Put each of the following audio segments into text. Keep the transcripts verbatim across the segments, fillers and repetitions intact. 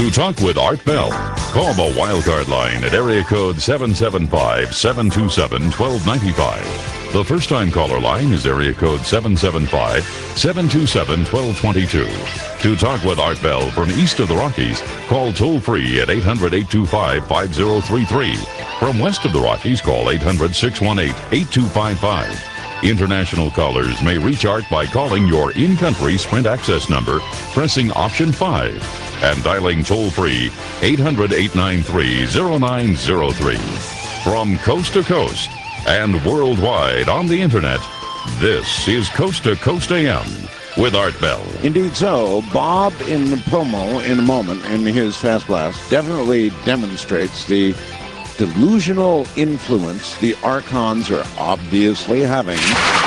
To talk with Art Bell, call the Wildcard line at area code seven seven five, seven two seven, one two nine five. The first-time caller line is area code seven seven five, seven two seven, one two two two. To talk with Art Bell from east of the Rockies, call toll-free at eight hundred, eight two five, five zero three three. From west of the Rockies, call eight hundred, six one eight, eight two five five. International callers may reach Art by calling your in-country Sprint access number, pressing option five, and dialing toll-free eight hundred, eight nine three, zero nine zero three. From coast to coast and worldwide on the internet, this is Coast to Coast A M with Art Bell. Indeed so. Bob in the promo in a moment in his Fast Blast definitely demonstrates the delusional influence the Archons are obviously having.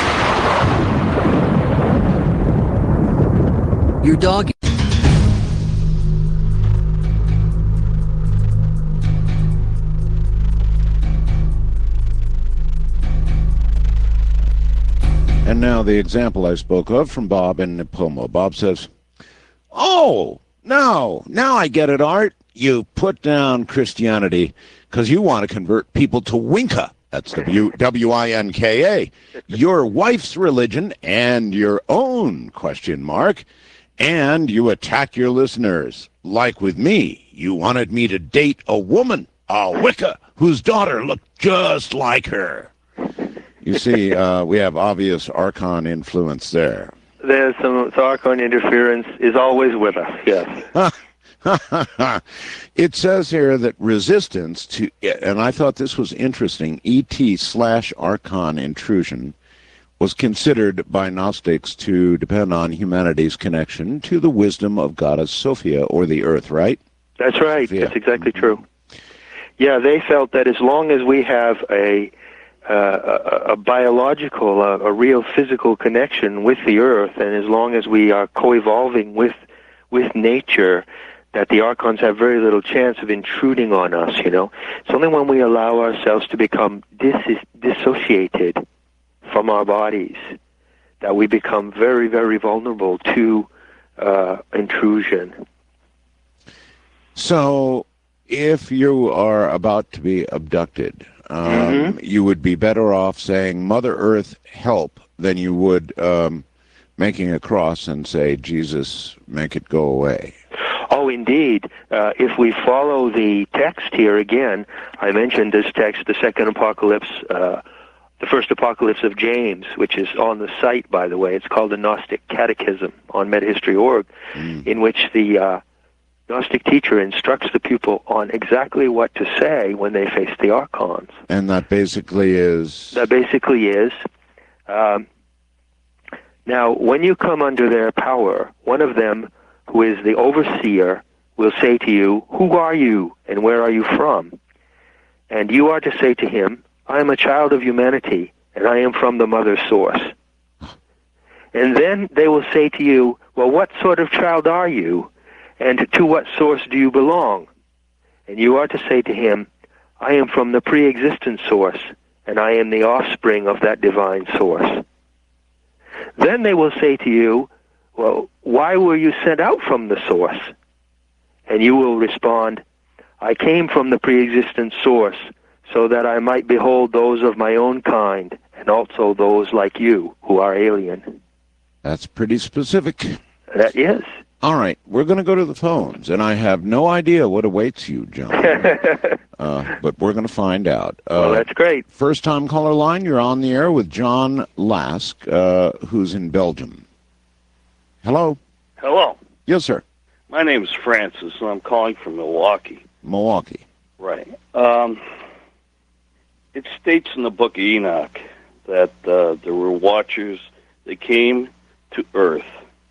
Your dog. And now the example I spoke of from Bob in Nipomo. Bob says, oh, no, now I get it, Art. You put down Christianity because you want to convert people to Winka. That's W I N K A. Your wife's religion and your own, question mark. And you attack your listeners. Like with me, you wanted me to date a woman, a Wicca, whose daughter looked just like her. You see, uh, we have obvious Archon influence there. There's some so Archon interference is always with us, yes. It says here that resistance to, and I thought this was interesting, E T slash Archon intrusion was considered by Gnostics to depend on humanity's connection to the wisdom of Goddess Sophia, or the earth, right? That's right. Sophia. That's exactly true. Yeah, they felt that as long as we have a uh, a, a biological, a, a real physical connection with the earth, and as long as we are co-evolving with with nature, that the Archons have very little chance of intruding on us, you know. It's only when we allow ourselves to become dis- dissociated from our bodies that we become very, very vulnerable to uh, intrusion. So, if you are about to be abducted, um, mm-hmm. you would be better off saying, Mother Earth, help, than you would um, making a cross and say, Jesus, make it go away. Oh, indeed. Uh, if we follow the text here again, I mentioned this text, the second apocalypse, uh, the first apocalypse of James, which is on the site, by the way. It's called the Gnostic Catechism on metahistory dot org, mm. in which the uh, Gnostic teacher instructs the pupil on exactly what to say when they face the Archons. And that basically is? That basically is, um, now, when you come under their power, one of them, who is the overseer, will say to you, who are you and where are you from? And you are to say to him, I am a child of humanity, and I am from the mother source. And then they will say to you, well, what sort of child are you? And to what source do you belong? And you are to say to him, I am from the pre-existent source, and I am the offspring of that divine source. Then they will say to you, well, why were you sent out from the source? And you will respond, I came from the pre-existent source so that I might behold those of my own kind and also those like you who are alien. That's pretty specific. That is. All right, we're going to go to the phones, and I have no idea what awaits you, John. uh, but we're going to find out. Uh, well, that's great. First-time caller line, you're on the air with John Lask, uh, who's in Belgium. Hello? Hello. Yes, sir. My name is Francis, and I'm calling from Milwaukee. Milwaukee. Right. Um, it states in the book of Enoch that uh, there were watchers that came to Earth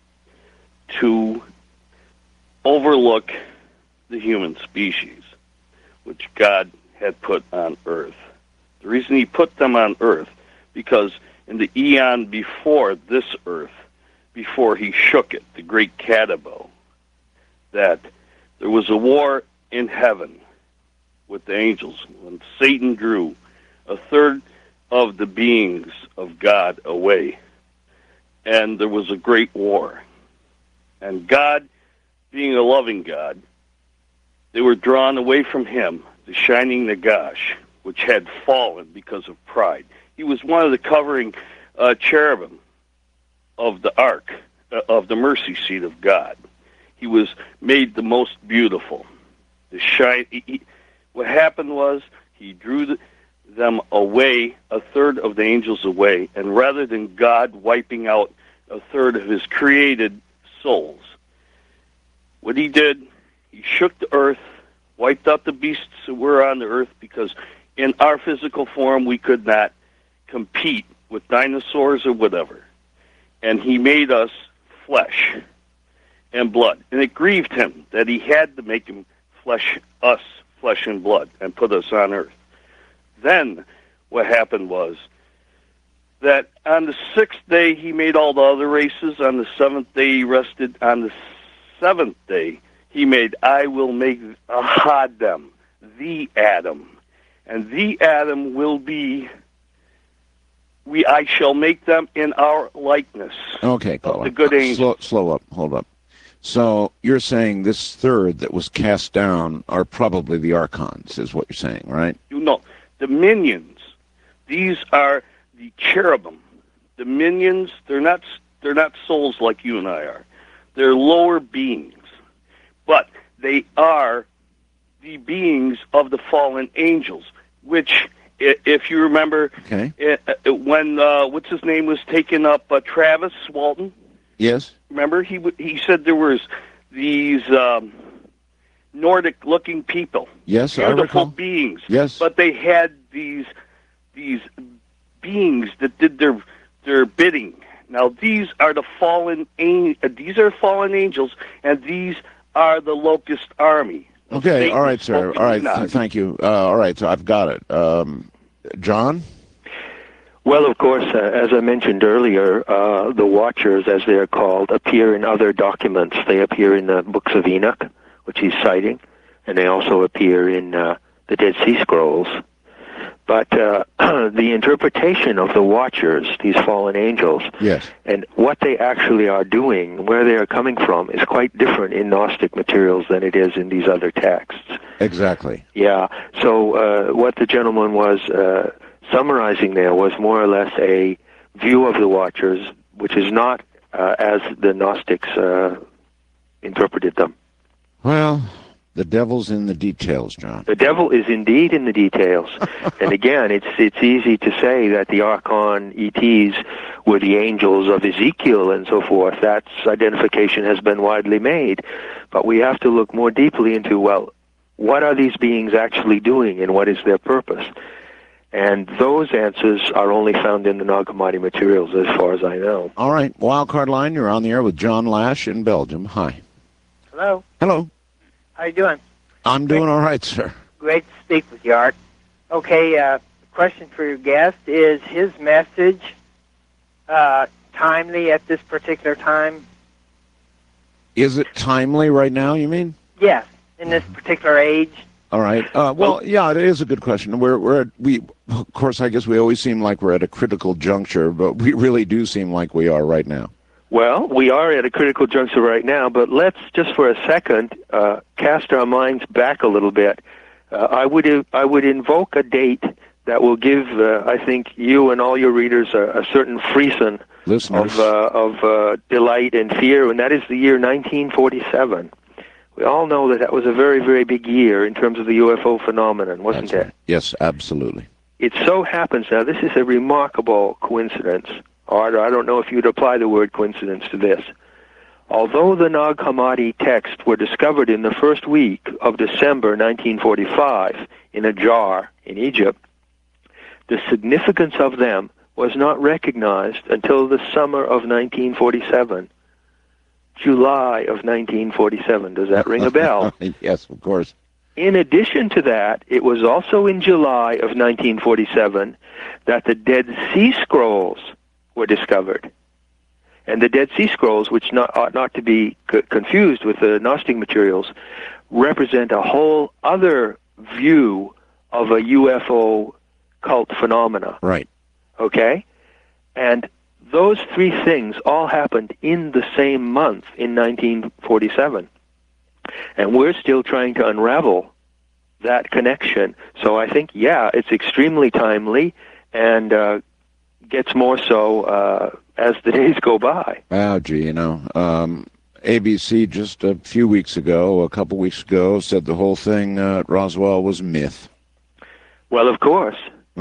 to overlook the human species, which God had put on Earth. The reason he put them on Earth, because in the eon before this Earth, before he shook it, the great Catabow, that there was a war in heaven with the angels when Satan drew a third of the beings of God away. And there was a great war. And God, being a loving God, they were drawn away from him, the shining Nagash, which had fallen because of pride. He was one of the covering uh, cherubim of the ark, uh, of the mercy seat of God. He was made the most beautiful. The shine. He, he, what happened was he drew the, them away, a third of the angels away, and rather than God wiping out a third of his created souls, what he did, he shook the earth, wiped out the beasts that were on the earth, because in our physical form we could not compete with dinosaurs or whatever. And he made us flesh and blood. And it grieved him that he had to make him flesh, us flesh and blood, and put us on earth. Then what happened was that on the sixth day he made all the other races. On the seventh day he rested. On the seventh day he made, I will make Adam, the Adam. And the Adam will be, we. I shall make them in our likeness. Okay, of the good angels. Slow, slow up, hold up. So you're saying this third that was cast down are probably the archons, is what you're saying, right? You know, the minions. These are the cherubim. The minions. They're not. They're not souls like you and I are. They're lower beings, but they are the beings of the fallen angels. Which, if you remember, okay. when uh, what's his name was taken up, uh, Travis Walton. Yes. Remember, he he said there was these um, Nordic-looking people, yes, beautiful I recall. beings. Yes, but they had these these beings that did their their bidding. Now these are the fallen angels. These are fallen angels, and these are the locust army. Okay, Satan all right, sir. All right, th- thank you. Uh, all right, so I've got it. Um, John? Well, of course, uh, as I mentioned earlier, uh, the Watchers, as they are called, appear in other documents. They appear in the books of Enoch, which he's citing, and they also appear in uh, the Dead Sea Scrolls. But uh, the interpretation of the Watchers, these fallen angels, yes, and what they actually are doing, where they are coming from, is quite different in Gnostic materials than it is in these other texts. Exactly. Yeah. So uh, what the gentleman was uh, summarizing there was more or less a view of the Watchers, which is not uh, as the Gnostics uh, interpreted them. Well, the devil's in the details, John. The devil is indeed in the details. And again, it's it's easy to say that the Archon E Ts were the angels of Ezekiel and so forth. That identification has been widely made. But we have to look more deeply into, well, what are these beings actually doing and what is their purpose? And those answers are only found in the Nag Hammadi materials, as far as I know. All right, Wildcard Line, you're on the air with John Lash in Belgium. Hi. Hello. Hello. How you doing? I'm doing all right, sir. Great to speak with you, Art. Okay, uh, question for your guest. Is his message uh, timely at this particular time? Is it timely right now, you mean? Yes, in this particular age. All right. Uh, well, yeah, it is a good question. We're, we're at, we, of course, I guess we always seem like we're at a critical juncture, but we really do seem like we are right now. Well, we are at a critical juncture right now, but let's just for a second uh, cast our minds back a little bit. Uh, I would I would invoke a date that will give, uh, I think, you and all your readers a, a certain frisson Listeners. of uh, of uh, delight and fear, and that is the year nineteen forty-seven. We all know that that was a very, very big year in terms of the U F O phenomenon, wasn't That's it? right. Yes, absolutely. It so happens now, this is a remarkable coincidence. Or I don't know if you'd apply the word coincidence to this. Although the Nag Hammadi texts were discovered in the first week of December nineteen forty-five in a jar in Egypt, the significance of them was not recognized until the summer of nineteen forty-seven. July of nineteen forty-seven. Does that ring a bell? Yes, of course. In addition to that, it was also in July of nineteen forty-seven that the Dead Sea Scrolls were discovered. And the Dead Sea Scrolls, which not, ought not to be c- confused with the Gnostic materials, represent a whole other view of a U F O cult phenomena. Right. Okay? And those three things all happened in the same month in nineteen forty-seven. And we're still trying to unravel that connection. So I think, yeah, it's extremely timely and uh, gets more so uh, as the days go by. Wow, gee, you know, um, A B C just a few weeks ago, a couple weeks ago, said the whole thing uh, at Roswell was myth. Well, of course.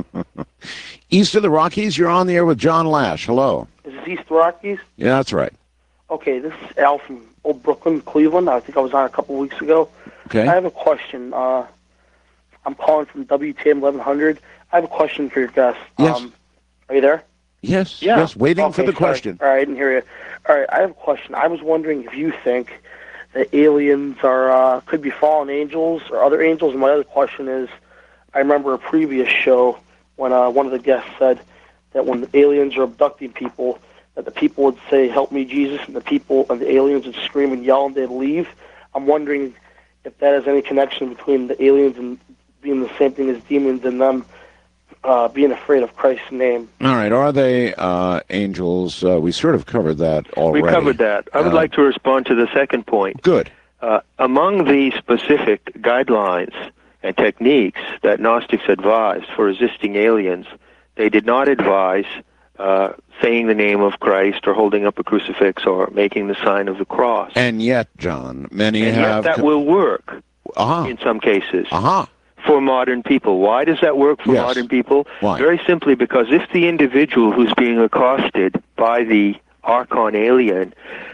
East of the Rockies, you're on the air with John Lash. Hello. Is this East Rockies? Yeah, that's right. Okay, this is Al from Old Brooklyn, Cleveland. I think I was on a couple weeks ago. Okay. I have a question. Uh, I'm calling from W T M eleven hundred. I have a question for your guest. Yes. Um, are you there? Yes, Yeah. yes, waiting Okay, for the sorry. question. All right, I didn't hear you. All right, I have a question. I was wondering if you think that aliens are uh, could be fallen angels or other angels. And my other question is, I remember a previous show when uh, one of the guests said that when the aliens are abducting people, that the people would say, "Help me, Jesus," and the people and the aliens would scream and yell and they'd leave. I'm wondering if that has any connection between the aliens and being the same thing as demons and them uh, being afraid of Christ's name. All right, are they uh, angels? Uh, we sort of covered that already. We covered that. I would Uh, like to respond to the second point. Good. Uh, among the specific guidelines and techniques that Gnostics advised for resisting aliens, they did not advise uh, saying the name of Christ or holding up a crucifix or making the sign of the cross. And yet, John, many And yet have... that will work Aha. in some cases Aha. for modern people. Why does that work for Yes. modern people? Why? Very simply because if the individual who's being accosted by the Archon alien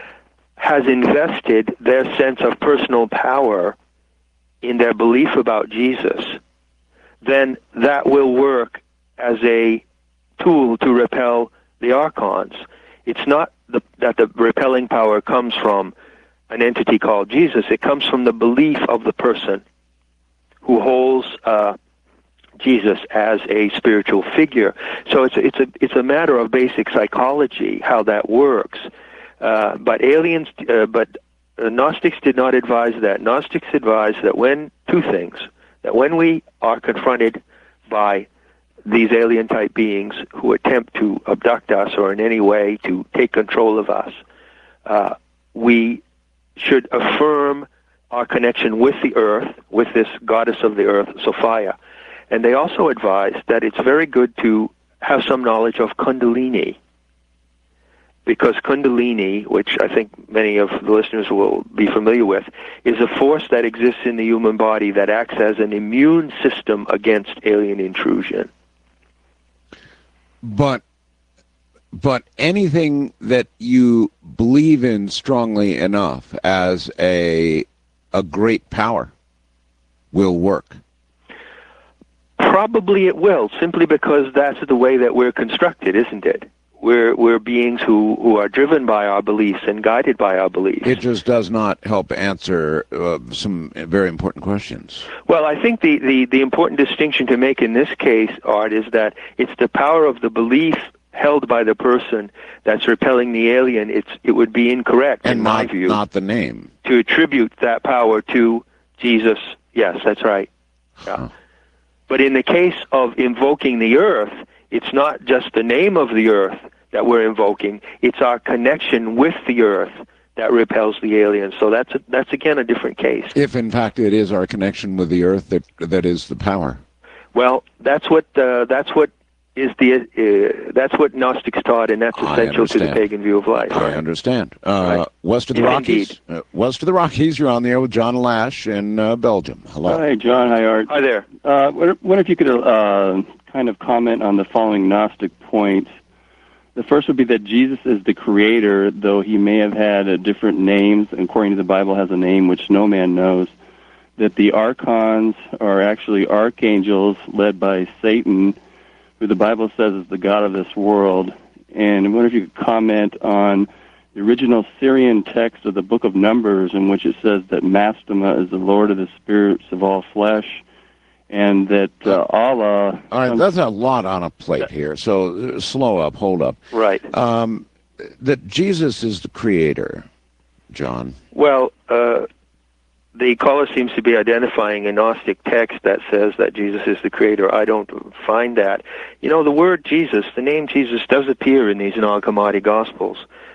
has invested their sense of personal power in their belief about Jesus, then that will work as a tool to repel the Archons. It's not the, that the repelling power comes from an entity called Jesus. It comes from the belief of the person who holds uh, Jesus as a spiritual figure. So it's a, it's a it's a matter of basic psychology how that works. Uh, but aliens, uh, but uh, Gnostics did not advise that. Gnostics advise that when two things that when we are confronted by these alien-type beings who attempt to abduct us or in any way to take control of us, uh, we should affirm our connection with the earth, with this goddess of the earth, Sophia. And they also advise that it's very good to have some knowledge of Kundalini, because Kundalini, which I think many of the listeners will be familiar with, is a force that exists in the human body that acts as an immune system against alien intrusion. But but anything that you believe in strongly enough as a a great power will work. Probably it will, simply because that's the way that we're constructed, isn't it? We're we're beings who, who are driven by our beliefs and guided by our beliefs. It just does not help answer uh, some very important questions. Well, I think the, the, the important distinction to make in this case, Art, is that it's the power of the belief held by the person that's repelling the alien. It's it would be incorrect, And in not, my view, not the name. to attribute that power to Jesus. Yes, that's right. Yeah. Huh. But in the case of invoking the earth, it's not just the name of the earth that we're invoking, it's our connection with the earth that repels the aliens. So that's a, that's again a different case. If in fact it is our connection with the earth that that is the power. Well, that's what uh, that's what is the uh, that's what Gnostics taught, and that's I essential to the understand. pagan view of life. I Right? understand. Uh, Right. West of the Yes, Rockies. Uh, west of the Rockies, you're on the air with John Lash in uh, Belgium. Hello. Hi, John. Hi, Art. Hi there. Uh, what, what if you could uh, kind of comment on the following Gnostic points? The first would be that Jesus is the creator, though he may have had uh, different names, and according to the Bible has a name which no man knows, that the archons are actually archangels led by Satan, who the Bible says is the god of this world. And I wonder if you could comment on the original Syrian text of the book of Numbers, in which it says that Mastema is the Lord of the spirits of all flesh, and that uh, Allah... All right, that's a lot on a plate here. So uh, slow up, hold up. Right. Um, that Jesus is the creator, John. Well, uh, the caller seems to be identifying a Gnostic text that says that Jesus is the creator. I don't find that. You know, the word Jesus, the name Jesus, does appear in these Nag Hammadi Gospels.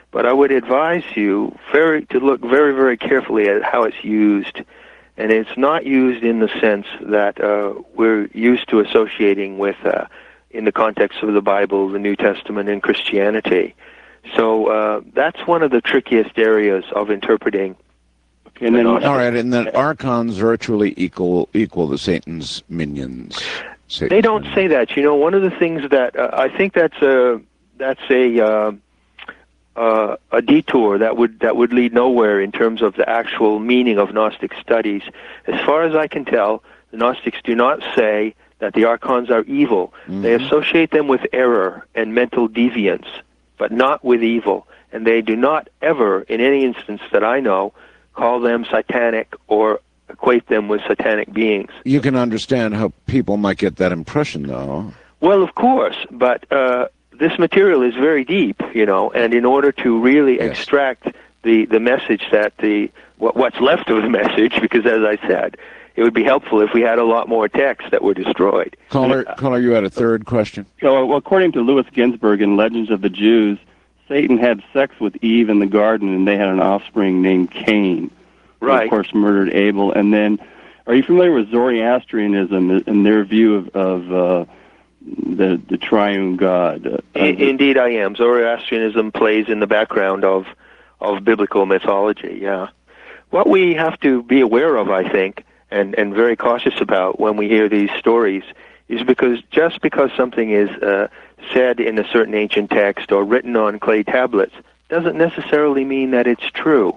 but I would advise you very to look very, very carefully at how it's used. And it's not used in the sense that uh, we're used to associating with, uh, in the context of the Bible, the New Testament, and Christianity. So uh, that's one of the trickiest areas of interpreting. Okay, and then, all right, and then archons virtually equal equal to Satan's minions. Satan's they don't minions. say that. You know, one of the things that uh, I think that's a that's a uh, uh, a detour that would that would lead nowhere in terms of the actual meaning of Gnostic studies. As far as I can tell, the Gnostics do not say that the archons are evil. Mm-hmm. They associate them with error and mental deviance, but not with evil. And they do not ever, in any instance that I know, call them satanic or equate them with satanic beings. You can understand how people might get that impression, though. Well, of course, but uh, this material is very deep, you know, and in order to really yes. extract the, the message that the what, what's left of the message, because as I said, it would be helpful if we had a lot more texts that were destroyed. Caller, caller, you had a third question? So, well, according to Louis Ginsburg in Legends of the Jews, Satan had sex with Eve in the garden, and they had an offspring named Cain, right? Who, of course, murdered Abel. And then, are you familiar with Zoroastrianism and their view of, of uh, the the triune God? Uh, in, indeed, I am. Zoroastrianism plays in the background of of biblical mythology. Yeah, what we have to be aware of, I think, and and very cautious about when we hear these stories, is because just because something is uh, said in a certain ancient text or written on clay tablets doesn't necessarily mean that it's true.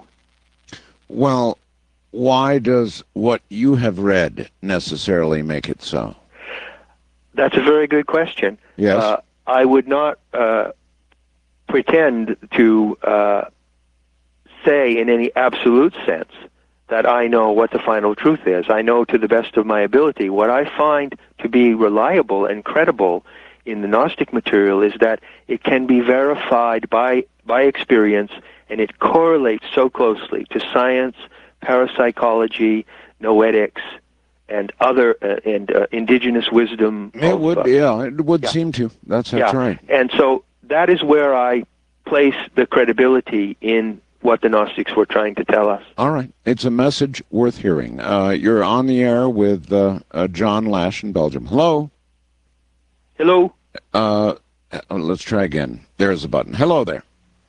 Well, why does what you have read necessarily make it so? That's a very good question. Yes. Uh, I would not uh, pretend to uh, say in any absolute sense that I know what the final truth is. I know to the best of my ability. What I find to be reliable and credible in the Gnostic material is that it can be verified by by experience, and it correlates so closely to science, parapsychology, noetics, and other uh, and uh, indigenous wisdom. It of, would, uh, yeah, it would yeah. seem to. That's that's yeah. right. And so that is where I place the credibility in what the Gnostics were trying to tell us. All right. It's a message worth hearing. Uh, you're on the air with uh, uh, John Lash in Belgium. Hello? Hello? Uh, let's try again. There's a button. Hello there.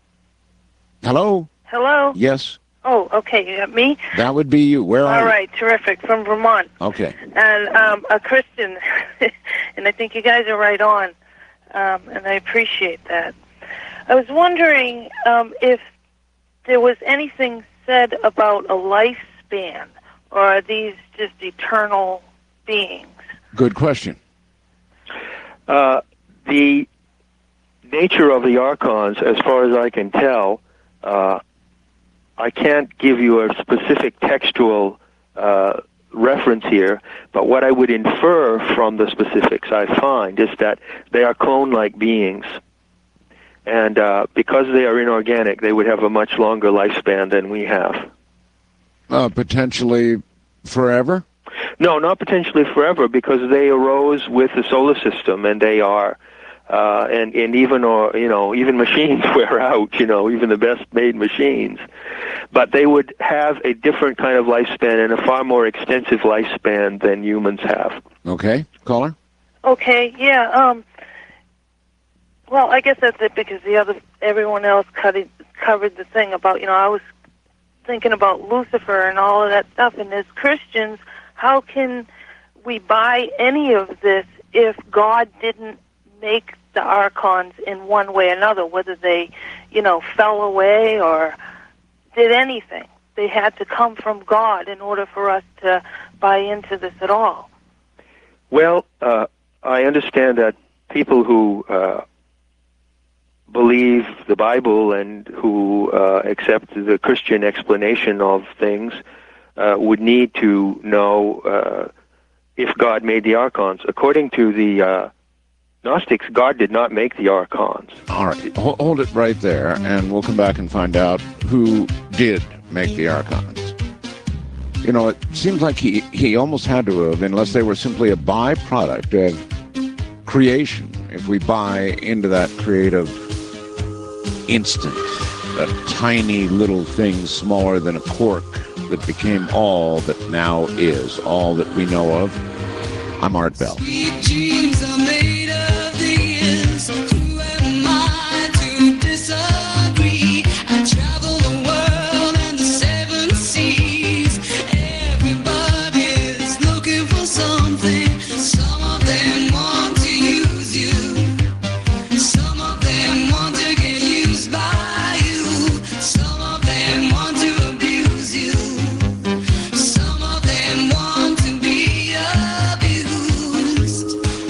Hello? Hello? Yes? Oh, okay. You got me? That would be you. Where are you? All right. Terrific. From Vermont. Okay. And um, a Christian. And I think you guys are right on. Um, and I appreciate that. I was wondering um, if there was anything said about a lifespan, or are these just eternal beings? Good question. Uh, the nature of the archons, as far as I can tell, uh, I can't give you a specific textual uh, reference here, but what I would infer from the specifics I find is that they are clone-like beings. And uh, because they are inorganic, they would have a much longer lifespan than we have. Uh, potentially forever? No, not potentially forever, because they arose with the solar system, and they are, uh, and and even or you know even machines wear out, you know, even the best made machines, but they would have a different kind of lifespan and a far more extensive lifespan than humans have. Okay, caller. Okay, yeah. Um. Well, I guess that's it, because the other everyone else cut it, covered the thing about, you know, I was thinking about Lucifer and all of that stuff, and as Christians, how can we buy any of this if God didn't make the archons in one way or another, whether they, you know, fell away or did anything? They had to come from God in order for us to buy into this at all. Well, uh, I understand that people who uh, believe the Bible and who uh, accept the Christian explanation of things uh, would need to know uh, if God made the archons. According to the uh, Gnostics, God did not make the archons. All right, hold it right there, and we'll come back and find out who did make the archons. You know, it seems like he, he almost had to have, unless they were simply a byproduct of creation, if we buy into that creative instant. a tiny little thing smaller than a cork that became all that now is, all that we know of. I'm Art Bell. Sweet dreams are made of these. Who am I to disagree? I travel the world and the seven seas. Everybody's looking for something. Some of them want to use you. Some of them want to get used by you. Some of them want to abuse you. Some of them want to be abused.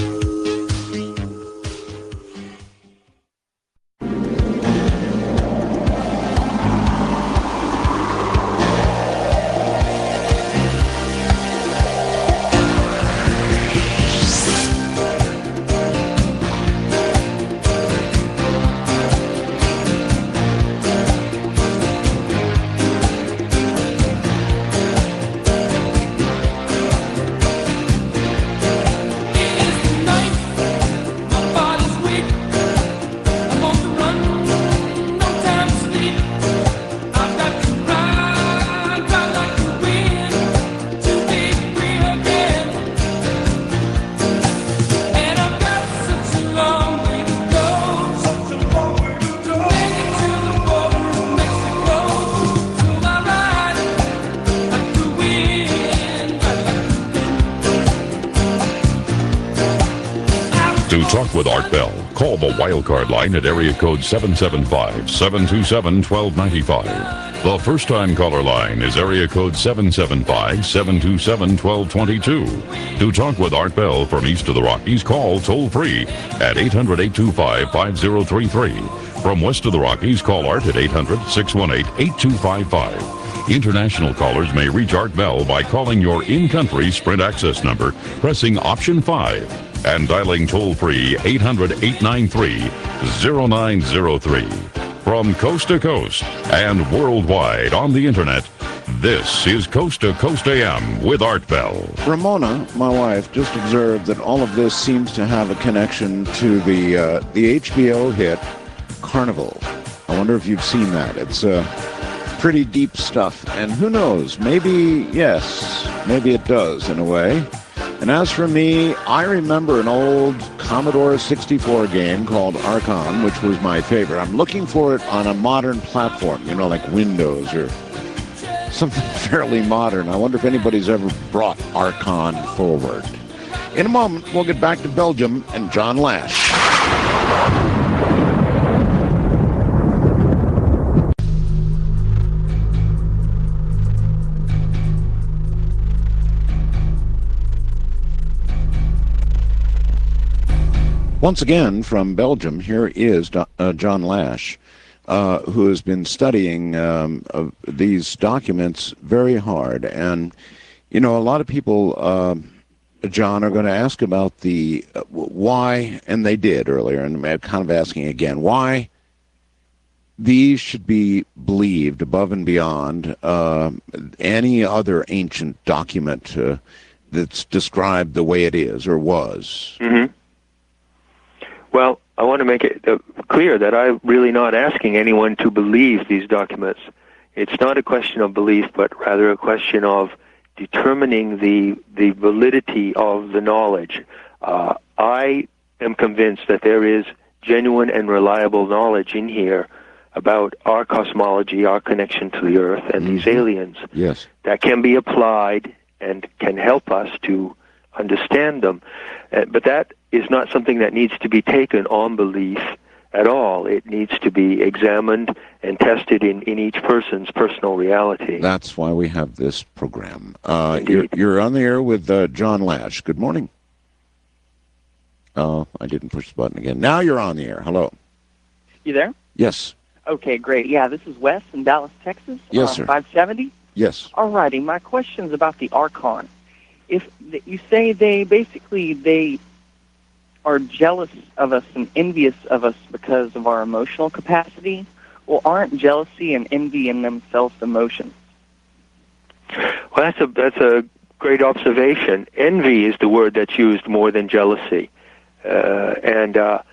To talk with Art Bell, call the Wildcard line at area code seven seven five, seven two seven, one two nine five. The first-time caller line is area code seven seven five, seven two seven, one two two two. To talk with Art Bell from east of the Rockies, call toll-free at eight hundred, eight two five, five zero three three. From west of the Rockies, call Art at eight hundred, six one eight, eight two five five. International callers may reach Art Bell by calling your in-country Sprint access number, pressing option five, and dialing toll-free eight hundred, eight nine three, zero nine zero three. From coast to coast and worldwide on the internet, this is Coast to Coast A M with Art Bell. Ramona, my wife, just observed that all of this seems to have a connection to the uh, the H B O hit Carnival. I wonder if you've seen that. It's uh, pretty deep stuff, and who knows, maybe, yes, maybe it does in a way. And as for me, I remember an old Commodore sixty-four game called Archon, which was my favorite. I'm looking for it on a modern platform, you know, like Windows or something fairly modern. I wonder if anybody's ever brought Archon forward. In a moment, we'll get back to Belgium and John Lash. Once again, from Belgium, here is uh, John Lash, uh, who has been studying um, uh, these documents very hard. And, you know, a lot of people, uh, John, are going to ask about the uh, why, and they did earlier, and I'm kind of asking again, why these should be believed above and beyond uh, any other ancient document uh, that's described the way it is or was. Mm-hmm. Well, I want to make it uh, clear that I'm really not asking anyone to believe these documents. It's not a question of belief, but rather a question of determining the the validity of the knowledge. Uh, I am convinced that there is genuine and reliable knowledge in here about our cosmology, our connection to the Earth, and mm-hmm. these aliens. Yes. That can be applied and can help us to understand them. Uh, but that is not something that needs to be taken on belief at all. It needs to be examined and tested in, in each person's personal reality. That's why we have this program. Uh, you're, you're on the air with uh, John Lash. Good morning. Oh, I didn't push the button again. Now you're on the air. Hello. You there? Yes. Okay, great. Yeah, this is Wes in Dallas, Texas. Yes, uh, sir. five seventy? Yes. All righty. My question's about the Archon. If you say they basically they are jealous of us and envious of us because of our emotional capacity, well, aren't jealousy and envy in themselves emotions? Well, that's a that's a great observation. Envy is the word that's used more than jealousy, uh, and uh,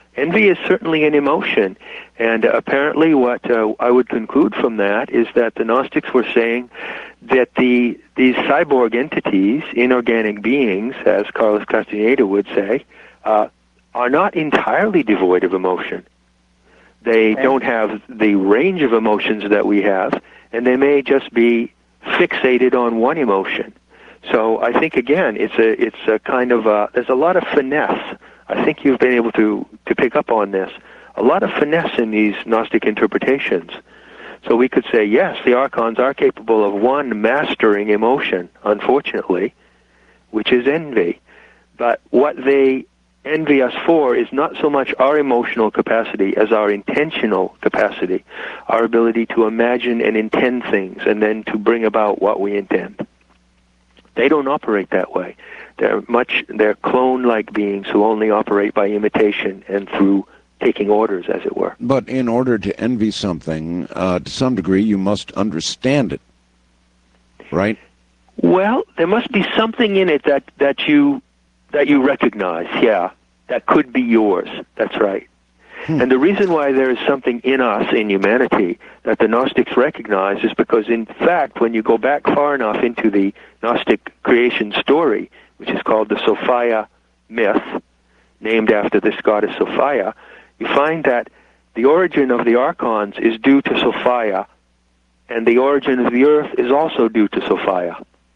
envy is certainly an emotion. And uh, apparently what uh, I would conclude from that is that the Gnostics were saying that the these cyborg entities, inorganic beings, as Carlos Castaneda would say, uh, are not entirely devoid of emotion. They Okay. don't have the range of emotions that we have, and they may just be fixated on one emotion. So I think, again, it's a it's a kind of a, there's a lot of finesse. I think you've been able to, to pick up on this. A lot of finesse in these Gnostic interpretations. So we could say, yes, the archons are capable of one mastering emotion, unfortunately, which is envy. But what they envy us for is not so much our emotional capacity as our intentional capacity, our ability to imagine and intend things and then to bring about what we intend. They don't operate that way. They're much, they're clone-like beings who only operate by imitation and through taking orders, as it were. But in order to envy something, uh, to some degree, you must understand it, right? Well, there must be something in it that, that you that you recognize, yeah, that could be yours. That's right. Hmm. And the reason why there is something in us, in humanity, that the Gnostics recognize is because, in fact, when you go back far enough into the Gnostic creation story, which is called the Sophia myth, named after this goddess Sophia, you find that the origin of the archons is due to Sophia, and the origin of the earth is also due to Sophia.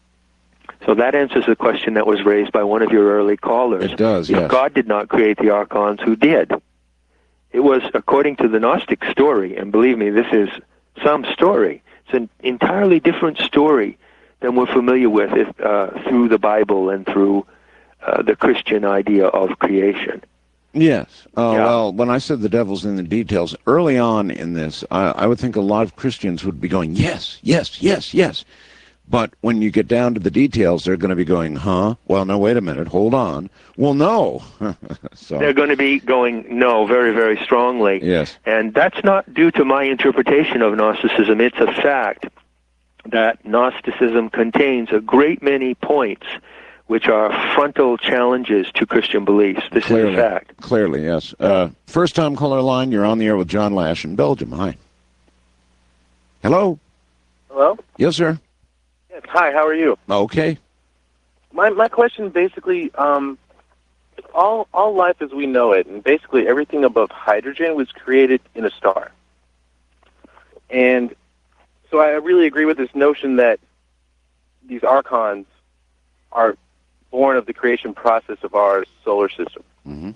So that answers the question that was raised by one of your early callers. It does, if yes. God did not create the archons, who did? It was according to the Gnostic story, and believe me, this is some story. It's an entirely different story than we're familiar with if, uh, through the Bible and through uh, the Christian idea of creation. Yes. Uh, Yeah. Well, when I said the devil's in the details, early on in this, I, I would think a lot of Christians would be going, yes, yes, yes, yes. But when you get down to the details, they're going to be going, huh? Well, no, wait a minute, hold on. Well, no. so They're going to be going, no, very, very strongly. Yes. And that's not due to my interpretation of Gnosticism. It's a fact that Gnosticism contains a great many points which are frontal challenges to Christian beliefs. This Clearly. is a fact. Clearly, yes. Uh, first time caller line, you're on the air with John Lash in Belgium. Hi. Hello? Hello? Yes, sir. Yes. Hi, how are you? Okay. My my question basically, um, all all life as we know it, and basically everything above hydrogen was created in a star. And so I really agree with this notion that these archons are born of the creation process of our solar system. Mm-hmm.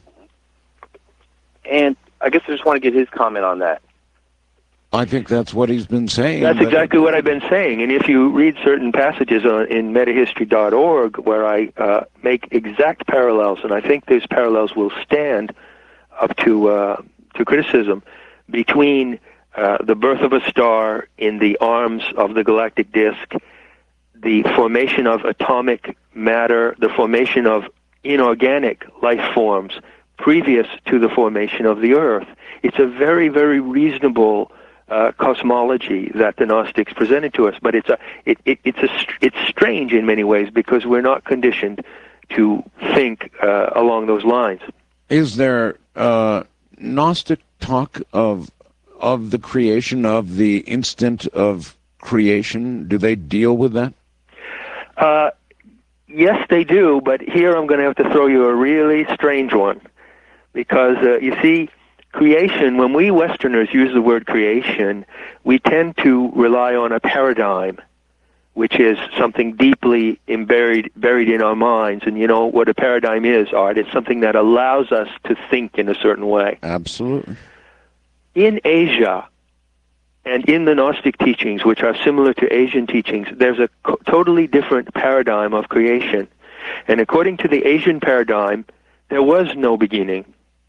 And I guess I just want to get his comment on that. I think that's what he's been saying. That's but- exactly what I've been saying. And if you read certain passages on, in metahistory dot org where I uh, make exact parallels, and I think those parallels will stand up to uh, to criticism, between uh, the birth of a star in the arms of the galactic disk, the formation of atomic matter, the formation of inorganic life forms previous to the formation of the Earth. It's a very, very reasonable Uh, cosmology that the Gnostics presented to us, but it's a it, it it's a it's strange in many ways because we're not conditioned to think uh, along those lines. Is there uh, Gnostic talk of of the creation, of the instant of creation? Do they deal with that? Uh, yes, they do, but here I'm going to have to throw you a really strange one because uh, you see. Creation, when we Westerners use the word creation, we tend to rely on a paradigm, which is something deeply buried, buried in our minds. And you know what a paradigm is, Art? It's something that allows us to think in a certain way. Absolutely. In Asia, and in the Gnostic teachings, which are similar to Asian teachings, there's a co- totally different paradigm of creation. And according to the Asian paradigm, there was no beginning.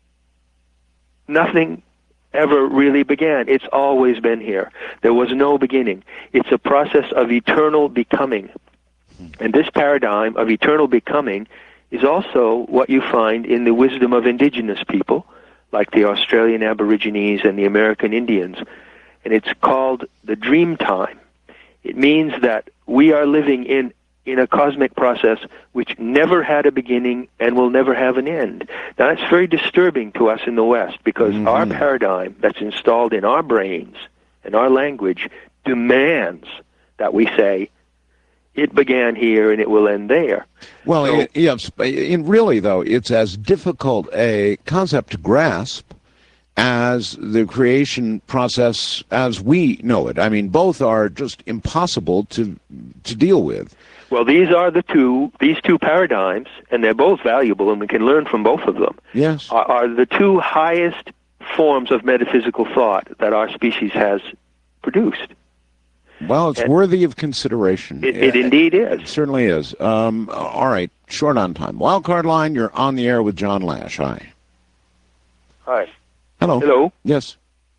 Nothing ever really began. It's always been here. There was no beginning. It's a process of eternal becoming. And this paradigm of eternal becoming is also what you find in the wisdom of indigenous people, like the Australian Aborigines and the American Indians. And it's called the dream time. It means that we are living in in a cosmic process which never had a beginning and will never have an end. Now, that's very disturbing to us in the West, because Mhm. our paradigm that's installed in our brains and our language demands that we say, it began here and it will end there. Well, So- it, yes, in really, though, it's as difficult a concept to grasp as the creation process as we know it. I mean, both are just impossible to to deal with. Well, these are the two, these two paradigms, and they're both valuable, and we can learn from both of them, Yes. are, are the two highest forms of metaphysical thought that our species has produced. Well, it's And- worthy of consideration. It, it indeed It is. certainly is. Um, all right, short on time. Wildcard line, you're on the air with John Lash. Hi. Hi. Hello. Hello? Yes.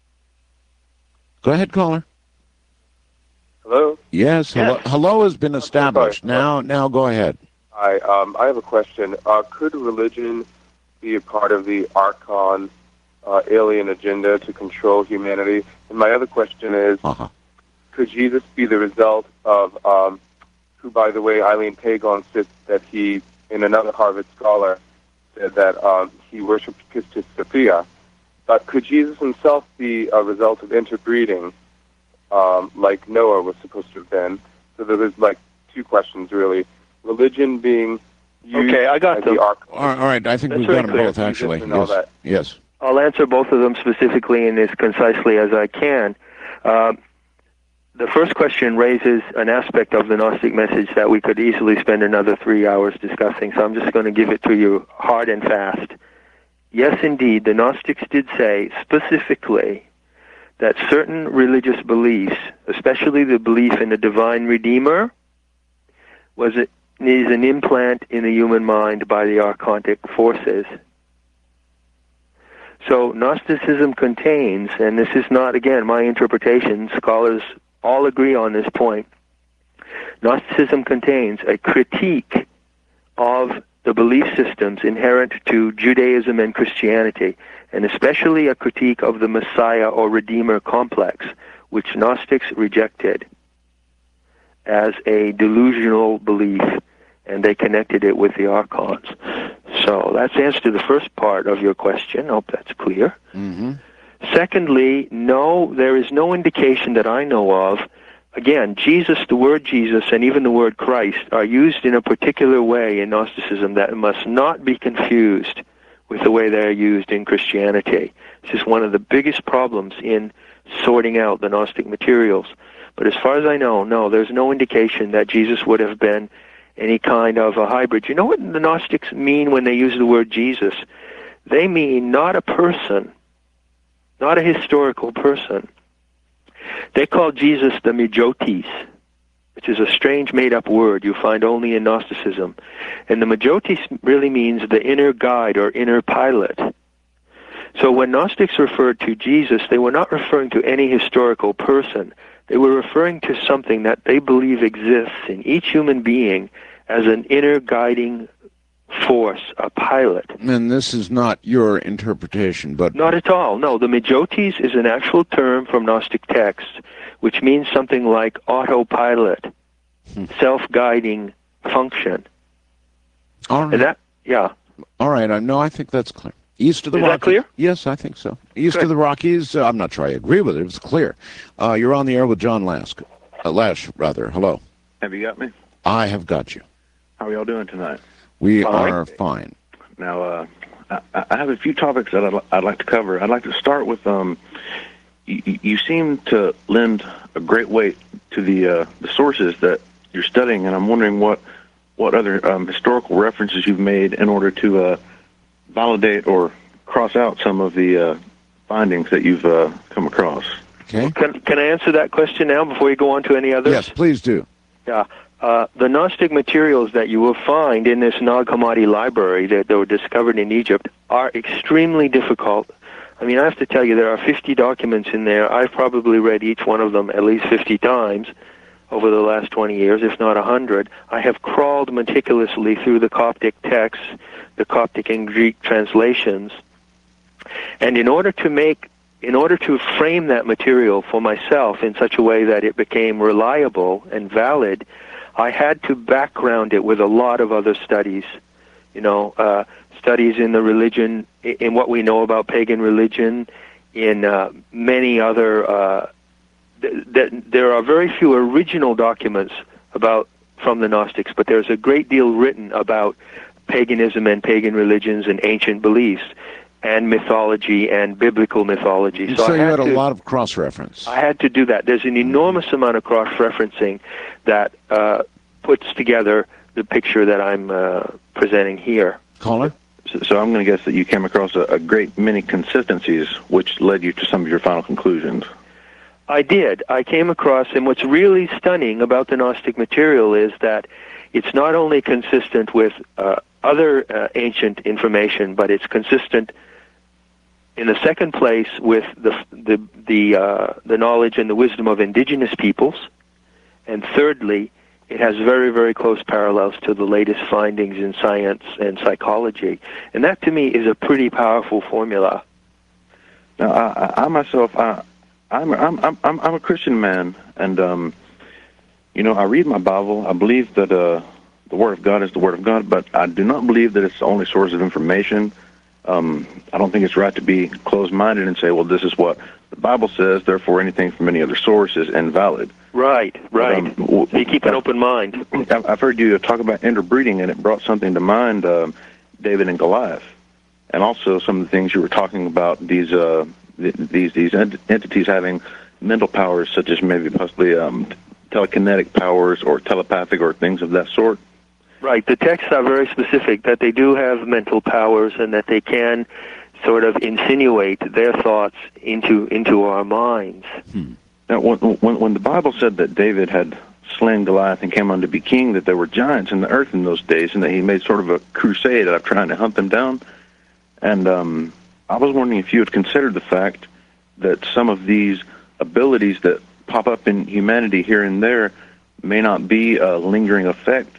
Go ahead, caller. Hello. Yes. Hello. Yes. Hello has been so established. sorry. Now, now go ahead. Hi. Um, I have a question. Uh, could religion be a part of the Archon uh, alien agenda to control humanity? And my other question is, Uh-huh. could Jesus be the result of, um, who, by the way, Eileen Pagon said that he, in another Harvard scholar, said that um, he worshipped Pistis Sophia. But could Jesus himself be a result of interbreeding, um, like Noah was supposed to have been? So there's like two questions, really. Religion being used Okay, I got as them. the Archon. All all right. I think That's we've very got them clear. both, actually. Jesus and all Yes. that. Yes. I'll answer both of them specifically and as concisely as I can. Uh, the first question raises an aspect of the Gnostic message that we could easily spend another three hours discussing, so I'm just going to give it to you hard and fast. Yes, indeed, the Gnostics did say specifically that certain religious beliefs, especially the belief in a divine Redeemer, was it is an implant in the human mind by the archontic forces. So Gnosticism contains, and this is not, again, my interpretation, scholars all agree on this point, Gnosticism contains a critique of the belief systems inherent to Judaism and Christianity, and especially a critique of the Messiah or Redeemer complex, which Gnostics rejected as a delusional belief, and they connected it with the archons. So that's the answer to the first part of your question. I hope that's clear. Mm-hmm. Secondly, no, there is no indication that I know of. Again, Jesus, the word Jesus, and even the word Christ are used in a particular way in Gnosticism that must not be confused with the way they're used in Christianity. This is one of the biggest problems in sorting out the Gnostic materials. But as far as I know, no, there's no indication that Jesus would have been any kind of a hybrid. You know what the Gnostics mean when they use the word Jesus? They mean not a person, not a historical person. They call Jesus the Mejotis, which is a strange made-up word you find only in Gnosticism. And the Mejotis really means the inner guide or inner pilot. So when Gnostics referred to Jesus, they were not referring to any historical person. They were referring to something that they believe exists in each human being as an inner guiding force, a pilot. And this is not your interpretation, but Not at all. No, the Mejotis is an actual term from Gnostic texts, which means something like autopilot, Hmm. self-guiding function. all right. And that, yeah. All right. I no, I think that's clear. East of the Is that Rockies. clear? Yes, I think so. East Good. of the Rockies. Uh, I'm not sure I agree with it. It's clear. Uh, you're on the air with John Lask. Uh, Lash, rather. Hello. Have you got me? I have got you. How are y'all doing tonight? We Fine. are fine. Now, uh, I, I have a few topics that I'd, li- I'd like to cover. I'd like to start with, um, you, you seem to lend a great weight to the uh, the sources that you're studying, and I'm wondering what, what other um, historical references you've made in order to uh, validate or cross out some of the uh, findings that you've uh, come across. Okay. Can, can I answer that question now before you go on to any others? Yes, please do. Yeah. Uh, the Gnostic materials that you will find in this Nag Hammadi library that, that were discovered in Egypt are extremely difficult. I mean, I have to tell you, there are fifty documents in there. I've probably read each one of them at least fifty times over the last twenty years, if not one hundred. I have crawled meticulously through the Coptic texts, the Coptic and Greek translations. And in order to make, in order to frame that material for myself in such a way that it became reliable and valid, I had to background it with a lot of other studies, you know, uh, studies in the religion, in what we know about pagan religion, in uh, many other, uh, th- th- there are very few original documents about from the Gnostics, but there's a great deal written about paganism and pagan religions and ancient beliefs and mythology and biblical mythology. So, I you had a to, lot of cross-reference. I had to do that. There's an enormous amount of cross-referencing that uh, puts together the picture that I'm uh, presenting here. Caller? So, so I'm going to guess that you came across a, a great many consistencies, which led you to some of your final conclusions. I did. I came across, and what's really stunning about the Gnostic material is that it's not only consistent with uh, other uh, ancient information, but it's consistent in the second place with the the the, uh, the knowledge and the wisdom of indigenous peoples, and thirdly, it has very, very close parallels to the latest findings in science and psychology, and that to me is a pretty powerful formula. Now, I, I myself, I, I'm I'm I'm I'm a Christian man, and um, you know, I read my Bible. I believe that uh, the Word of God is the Word of God, but I do not believe that it's the only source of information. Um, I don't think it's right to be closed-minded and say, well, this is what the Bible says, therefore anything from any other source is invalid. Right, right. But, um, you keep an open mind. I've heard you talk about interbreeding, and it brought something to mind, um, David and Goliath, and also some of the things you were talking about, these uh, th- these these ent- entities having mental powers, such as maybe possibly um, telekinetic powers or telepathic or things of that sort. Right. The texts are very specific that they do have mental powers and that they can sort of insinuate their thoughts into into our minds. Hmm. Now, when, when, when the Bible said that David had slain Goliath and came on to be king, that there were giants in the earth in those days, and that he made sort of a crusade of trying to hunt them down, and um, I was wondering if you had considered the fact that some of these abilities that pop up in humanity here and there may not be a lingering effect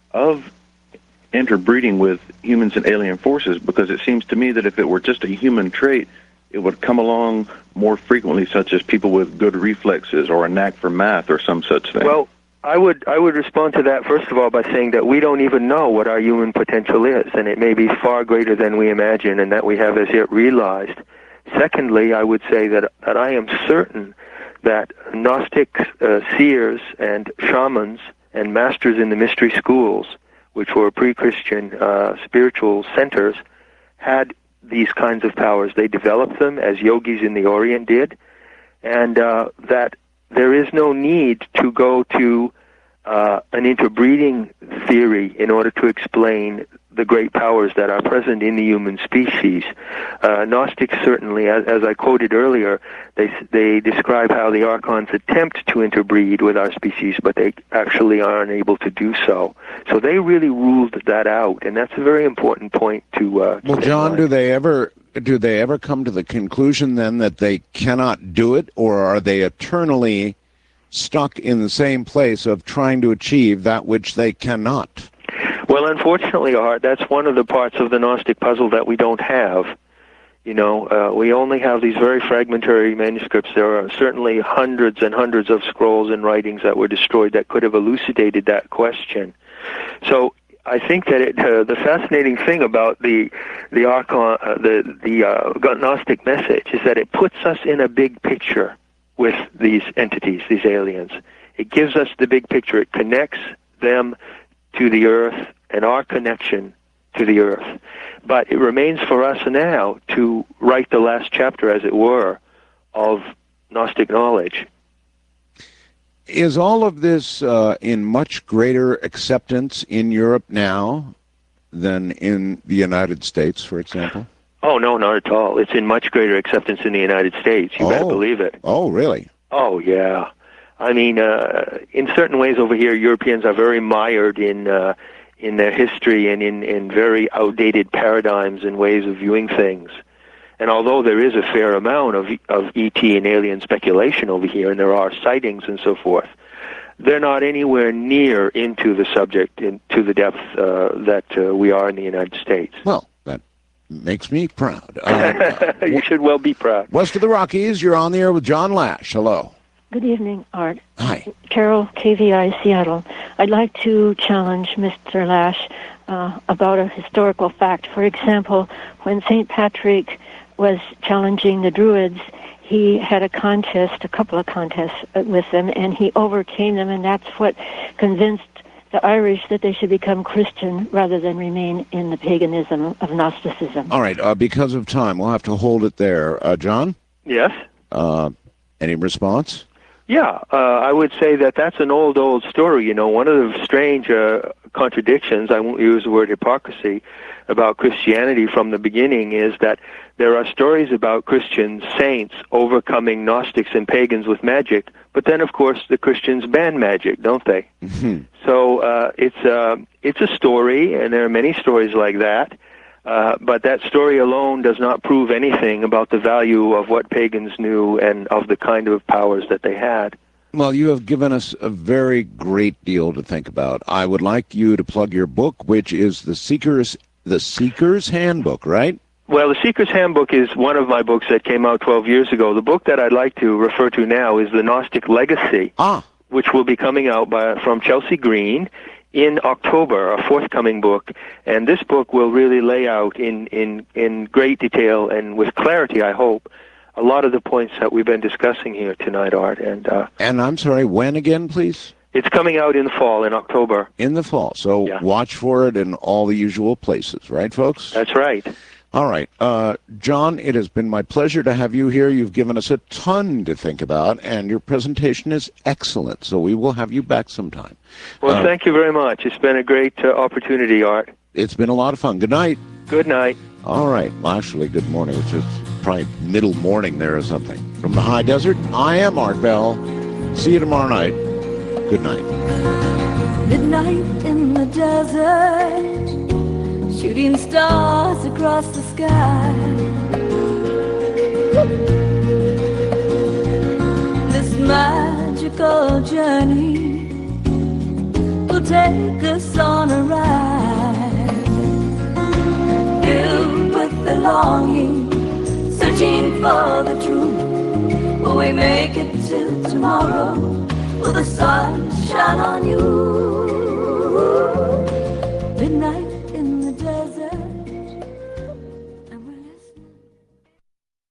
of interbreeding with humans and alien forces, because it seems to me that if it were just a human trait, it would come along more frequently, such as people with good reflexes or a knack for math or some such thing. Well, I would I would respond to that, first of all, by saying that we don't even know what our human potential is, and it may be far greater than we imagine and that we have as yet realized. Secondly, I would say that, that I am certain that Gnostic uh, seers and shamans and masters in the mystery schools, which were pre-Christian uh, spiritual centers, had these kinds of powers. They developed them as yogis in the Orient did, and uh, that there is no need to go to uh, an interbreeding theory in order to explain the great powers that are present in the human species. Uh, Gnostics certainly, as, as I quoted earlier, they they describe how the archons attempt to interbreed with our species, but they actually are unable to do so. So they really ruled that out, and that's a very important point to. Uh, well, John, do they ever do they ever come to the conclusion then that they cannot do it, or are they eternally stuck in the same place of trying to achieve that which they cannot? Well, unfortunately, Art, that's one of the parts of the Gnostic puzzle that we don't have. You know, uh, we only have these very fragmentary manuscripts. There are certainly hundreds and hundreds of scrolls and writings that were destroyed that could have elucidated that question. So I think that it, uh, the fascinating thing about the the archon, uh, the the uh, Gnostic message is that it puts us in a big picture with these entities, these aliens. It gives us the big picture. It connects them to the earth and our connection to the earth. But it remains for us now to write the last chapter, as it were, of Gnostic knowledge. Is all of this uh, in much greater acceptance in Europe now than in the United States, for example? Oh, no, not at all. It's in much greater acceptance in the United States. You oh. better believe it. Oh, really? Oh, yeah. I mean, uh, in certain ways over here, Europeans are very mired in uh, in their history and in, in very outdated paradigms and ways of viewing things. And although there is a fair amount of of E T and alien speculation over here, and there are sightings and so forth, they're not anywhere near into the subject, in, to the depth uh, that uh, we are in the United States. Well, that makes me proud. Uh, you should well be proud. West of the Rockies, you're on the air with John Lash. Hello. Good evening, Art. Hi. Carol, K V I, Seattle. I'd like to challenge Mister Lash uh, about a historical fact. For example, when Saint Patrick was challenging the Druids, he had a contest, a couple of contests with them, and he overcame them, and that's what convinced the Irish that they should become Christian rather than remain in the paganism of Gnosticism. All right, uh, because of time, we'll have to hold it there. Uh, John? Yes? Uh, any response? Yeah, uh, I would say that that's an old, old story. You know, one of the strange uh, contradictions, I won't use the word hypocrisy, about Christianity from the beginning is that there are stories about Christian saints overcoming Gnostics and pagans with magic, but then, of course, the Christians ban magic, don't they? Mm-hmm. So uh, it's, uh, it's a story, and there are many stories like that. Uh, but that story alone does not prove anything about the value of what pagans knew and of the kind of powers that they had. Well, you have given us a very great deal to think about. I would like you to plug your book, which is The Seeker's, the Seeker's Handbook, right? Well, The Seeker's Handbook is one of my books that came out twelve years ago. The book that I'd like to refer to now is The Gnostic Legacy, ah. which will be coming out by, from Chelsea Green in October, a forthcoming book, and this book will really lay out in, in, in great detail and with clarity, I hope, a lot of the points that we've been discussing here tonight, Art. And uh, and I'm sorry, when again, please? It's coming out in the fall, in October. In the fall, so yeah. Watch for it in all the usual places, right, folks? That's right. All right. Uh, John, it has been my pleasure to have you here. You've given us a ton to think about, and your presentation is excellent, so we will have you back sometime. Well, uh, thank you very much. It's been a great uh, opportunity, Art. It's been a lot of fun. Good night. Good night. All right. Well, actually, good morning. It's just probably middle morning there or something. From the high desert, I am Art Bell. See you tomorrow night. Good night. Midnight in the desert, shooting stars across the sky. This magical journey will take us on a ride, filled with the longing, searching for the truth. Will we make it till tomorrow? Will the sun shine on you?